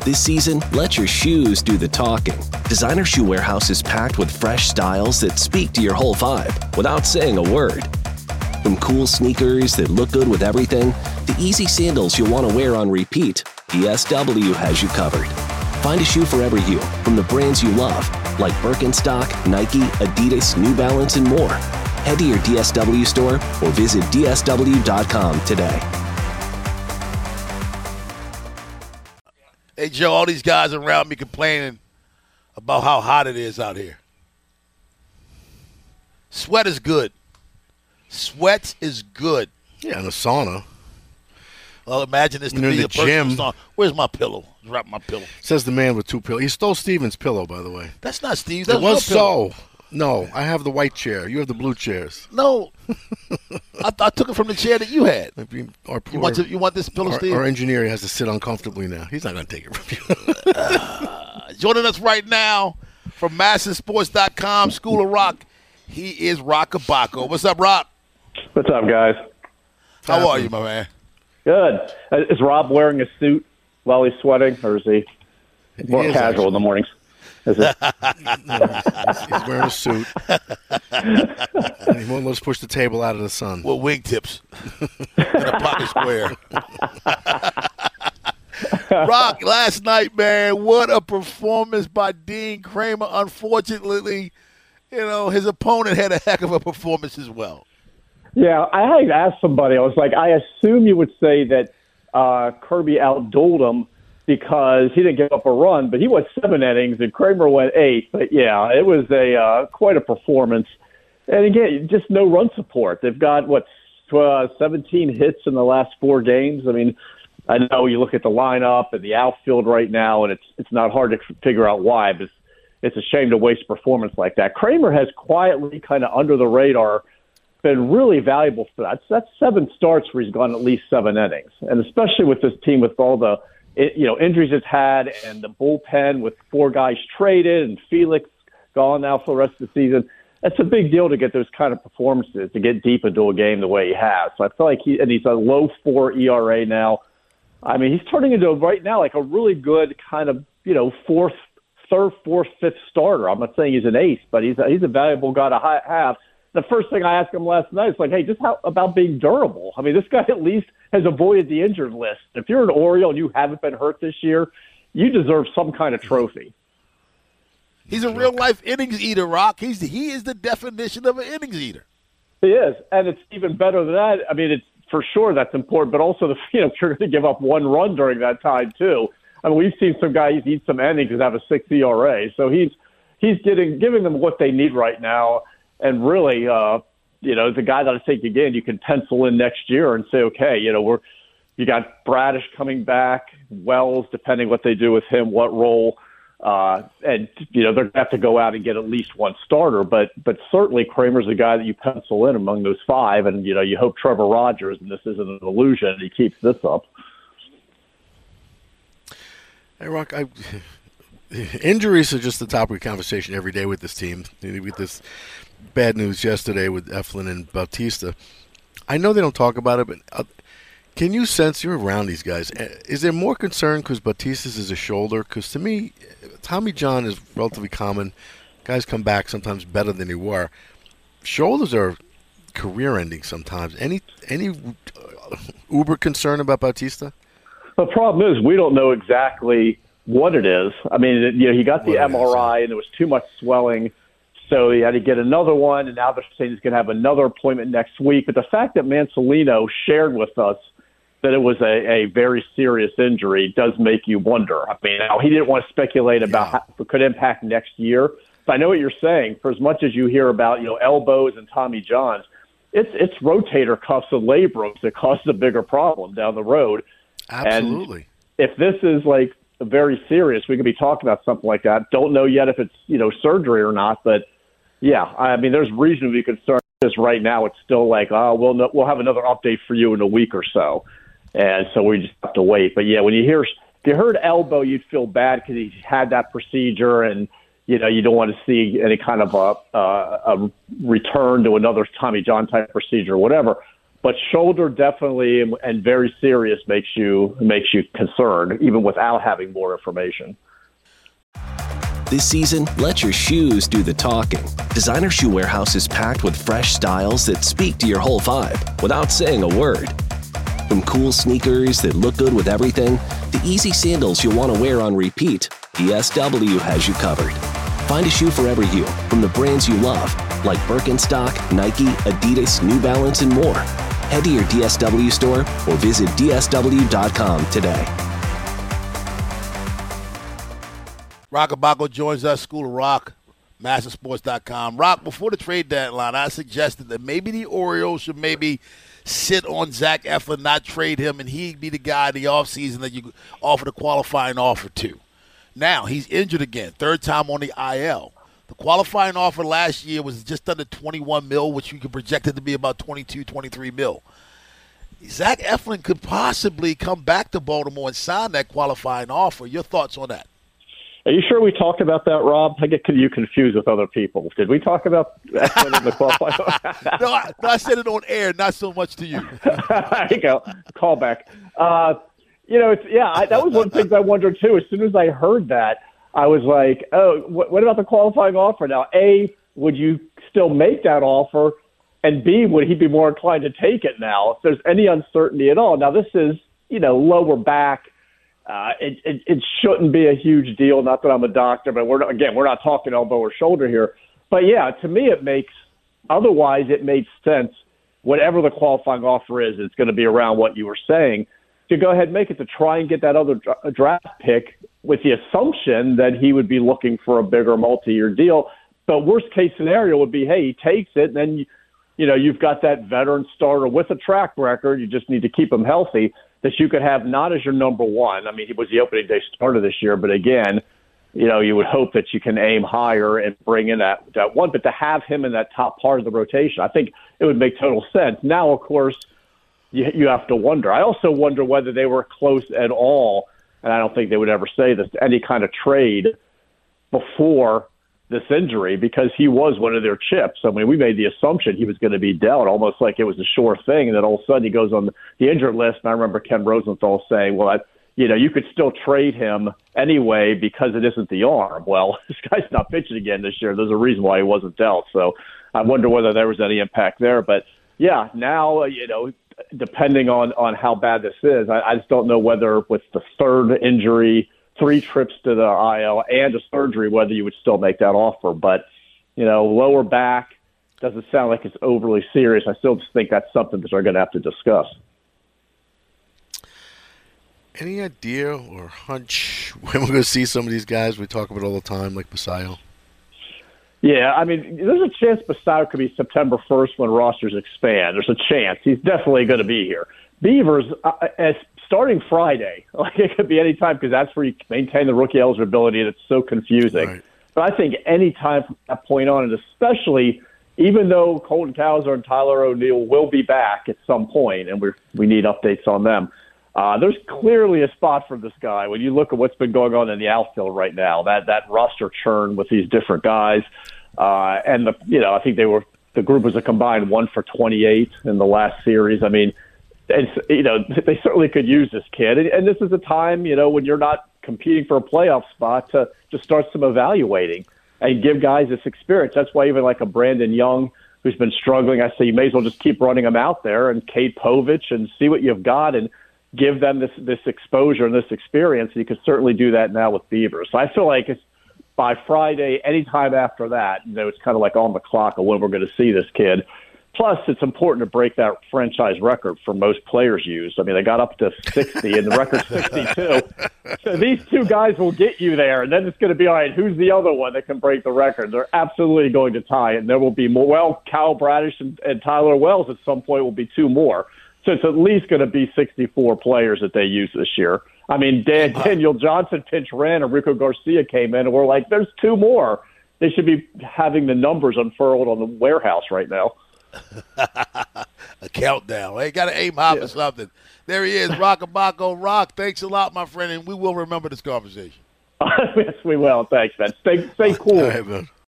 This season, let your shoes do the talking. Designer Shoe Warehouse is packed with fresh styles that speak to your whole vibe without saying a word. From cool sneakers that look good with everything, to easy sandals you'll want to wear on repeat, DSW has you covered. Find a shoe for every you from the brands you love, like Birkenstock, Nike, Adidas, New Balance, and more. Head to your DSW store or visit dsw.com today. Hey, Joe, all these guys around me complaining about how hot it is out here. Sweat is good. Sweat is good. Yeah, in the sauna. Well, imagine this to be a personal sauna. Where's my pillow? Drop my pillow. Says the man with two pillows. He stole Steven's pillow, by the way. That's not Steve. It was so. No, I have the white chair. You have the blue chairs. No. I took it from the chair that you had. You want this pillow, Steve? Our engineer has to sit uncomfortably now. He's not going to take it from you. Joining us right now from MASNsports.com, School of Rock, he is Rock Abaco. What's up, Rock? What's up, guys? How are you, my man? Good. Is Rob wearing a suit while he's sweating, or is he more casual in the mornings? Is it? He's wearing a suit. And he won't let us push the table out of the sun. With wingtips and a pocket square. Rock, last night, man, what a performance by Dean Kramer. Unfortunately, his opponent had a heck of a performance as well. Yeah, I had to ask somebody. I was like, I assume you would say that Kirby outdueled him because he didn't give up a run, but he went 7 innings and Kramer went 8. But, yeah, it was quite a performance. And, again, just no run support. They've got, 17 hits in the last 4 games. I mean, I know you look at the lineup and the outfield right now, and it's not hard to figure out why, but it's a shame to waste a performance like that. Kramer has quietly, kind of under the radar, been really valuable for that. That's 7 starts where he's gone at least 7 innings. And especially with this team with all the injuries it's had and the bullpen with 4 guys traded and Felix gone now for the rest of the season, that's a big deal to get those kind of performances, to get deep into a game the way he has. So I feel like he's a low 4 ERA now. I mean, he's turning into right now like a really good kind of, third, fourth, fifth starter. I'm not saying he's an ace, but he's a valuable guy to have. The first thing I asked him last night is like, hey, just how about being durable? I mean, this guy at least has avoided the injured list. If you're an Oriole and you haven't been hurt this year, you deserve some kind of trophy. He's a real-life innings eater, Rock. He is the definition of an innings eater. He is, and it's even better than that. I mean, it's for sure that's important, but also if you're going to give up 1 run during that time too. I mean, we've seen some guys eat some innings and have a 6 ERA, so he's giving them what they need right now. And really, the guy that I think, again, you can pencil in next year and say, okay, you got Bradish coming back, Wells, depending what they do with him, what role. And, they're going to have to go out and get at least 1 starter. But certainly Kramer's the guy that you pencil in among those 5. And, you hope Trevor Rogers, and this isn't an illusion, he keeps this up. Hey, Rock, injuries are just the topic of conversation every day with this team. With this bad news yesterday with Eflin and Bautista. I know they don't talk about it, but can you sense, you're around these guys, is there more concern because Bautista's is a shoulder? Because to me, Tommy John is relatively common. Guys come back sometimes better than they were. Shoulders are career-ending sometimes. Any uber concern about Bautista? The problem is we don't know exactly what it is. I mean, he got the MRI and there was too much swelling. So he had to get another one, and now they're saying he's going to have another appointment next week. But the fact that Mansolino shared with us that it was a very serious injury does make you wonder. I mean, he didn't want to speculate about how it could impact next year. But I know what you're saying. For as much as you hear about, elbows and Tommy Johns, it's rotator cuffs and labrums that cause a bigger problem down the road. Absolutely. And if this is like very serious, we could be talking about something like that. Don't know yet if it's, surgery or not, but yeah, I mean, there's reason to be concerned. Because right now it's still like, we'll have another update for you in a week or so. And so we just have to wait. But yeah, if you heard elbow, you'd feel bad because he had that procedure and, you don't want to see any kind of a return to another Tommy John type procedure or whatever. But shoulder definitely and very serious makes you concerned, even without having more information. This season, let your shoes do the talking. Designer Shoe Warehouse is packed with fresh styles that speak to your whole vibe without saying a word. From cool sneakers that look good with everything, to easy sandals you'll want to wear on repeat, DSW has you covered. Find a shoe for every you from the brands you love, like Birkenstock, Nike, Adidas, New Balance, and more. Head to your DSW store or visit DSW.com today. Rock joins us, School of Rock, Mastersports.com. Rock, before the trade deadline, I suggested that maybe the Orioles should maybe sit on Zach Eflin, not trade him, and he'd be the guy in the offseason that you offer the qualifying offer to. Now, he's injured again, third time on the IL. The qualifying offer last year was just under $21 million, which you could project it to be about $22, $23 million. Zach Eflin could possibly come back to Baltimore and sign that qualifying offer. Your thoughts on that? Are you sure we talked about that, Rob? I get you confused with other people. Did we talk about Eflin in the qualifying offer? No, I said it on air, not so much to you. There you go. Call back. That was one of the things I wondered, too. As soon as I heard that, I was like, oh, what about the qualifying offer? Now, A, would you still make that offer? And B, would he be more inclined to take it now if there's any uncertainty at all? Now, this is, lower back. It shouldn't be a huge deal. Not that I'm a doctor, but we're not talking elbow or shoulder here. But, yeah, to me it makes – otherwise it makes sense. Whatever the qualifying offer is, it's going to be around what you were saying, to go ahead and make it to try and get that other draft pick with the assumption that he would be looking for a bigger multi-year deal. But worst case scenario would be, hey, he takes it, and then you've got that veteran starter with a track record. You just need to keep him healthy that you could have not as your number one. I mean, he was the opening day starter this year, but again, you would hope that you can aim higher and bring in that one. But to have him in that top part of the rotation, I think it would make total sense. Now, of course, you have to wonder. I also wonder whether they were close at all, and I don't think they would ever say this, any kind of trade before this injury, because he was one of their chips. I mean, we made the assumption he was going to be dealt, almost like it was a sure thing, and then all of a sudden he goes on the injured list. And I remember Ken Rosenthal saying, well, you could still trade him anyway because it isn't the arm. Well, this guy's not pitching again this year. There's a reason why he wasn't dealt. So I wonder whether there was any impact there. But, yeah, now, depending on how bad this is, I just don't know whether with the third injury, 3 trips to the IL and a surgery, whether you would still make that offer. But, lower back doesn't sound like it's overly serious. I still just think that's something that they're going to have to discuss. Any idea or hunch when we're going to see some of these guys we talk about all the time, like Basayo? Yeah, I mean, there's a chance Basayo could be September 1st when rosters expand. There's a chance. He's definitely going to be here. Beavers, starting Friday, like it could be any time because that's where you maintain the rookie eligibility, and it's so confusing. Right. But I think any time from that point on, and especially even though Colton Cowser and Tyler O'Neill will be back at some point, and we need updates on them, there's clearly a spot for this guy. When you look at what's been going on in the outfield right now, that roster churn with these different guys, and I think the group was a combined 1 for 28 in the last series. I mean, they certainly could use this kid, and this is a time when you're not competing for a playoff spot to start some evaluating and give guys this experience. That's why even like a Brandon Young who's been struggling, I say you may as well just keep running him out there, and Cade Povich, and see what you've got and give them this exposure and this experience. And you can certainly do that now with Beavers. So I feel like it's by Friday, anytime after that, it's kind of like on the clock of when we're going to see this kid. Plus, it's important to break that franchise record for most players used. I mean, they got up to 60, and the record's 62. So these two guys will get you there, and then it's going to be, all right, who's the other one that can break the record? They're absolutely going to tie it, and there will be more. Well, Kyle Bradish and Tyler Wells at some point will be 2 more. So it's at least going to be 64 players that they use this year. I mean, Daniel Johnson pinch ran, and Rico Garcia came in, and we're like, there's 2 more. They should be having the numbers unfurled on the warehouse right now. A countdown. Hey, got to aim high for something. There he is, Rockabacco Rock. Thanks a lot, my friend, and we will remember this conversation. Yes, we will. Thanks, man. Stay cool. All right, man.